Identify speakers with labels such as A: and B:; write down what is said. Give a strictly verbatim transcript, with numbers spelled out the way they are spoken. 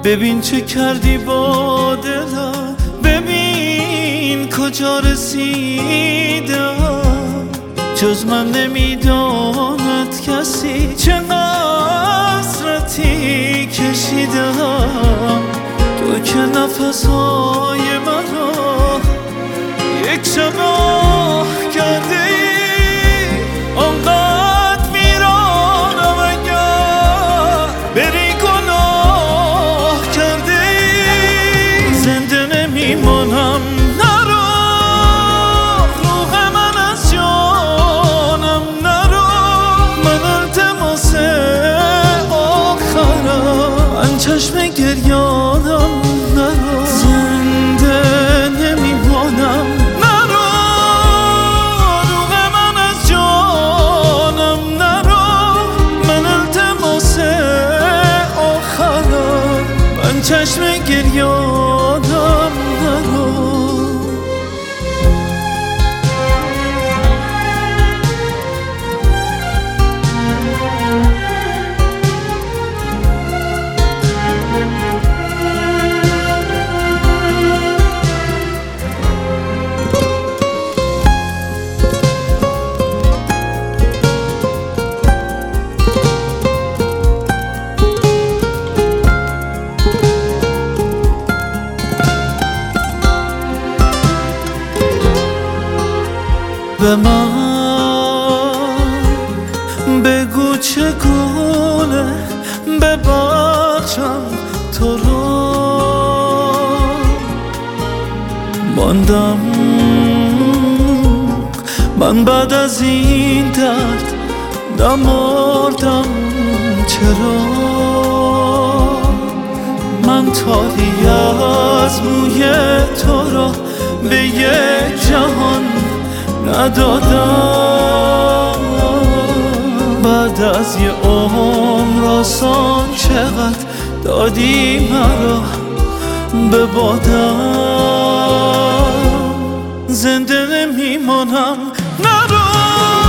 A: ببین چه کردی با دلم، ببین کجا رسیدم. جز من نمیداند کسی چه حسرتی کشیدم. تو که نفسهای مرا یک شب آه کرده ای، آنقدر میرانم اگر بری گناه کرده ای. زنده نمیمانم نرو، روح من از جانم نرو. من التماس آخرم، من چشم گریانم نرو. زنده نمیمانم نرو، روح من از جانم نرو. من التماس آخرم، من چشم گریانم نرو. به من بگو چگونه ببخشم تو رو. ماندم من بعد از این درد، نمردم چرا. من تاری از موی تو را به یک جهان ندادم. بعد از یه عمر آسان چقدر دادی مرا به بادم. زنده نمیمانم نرو،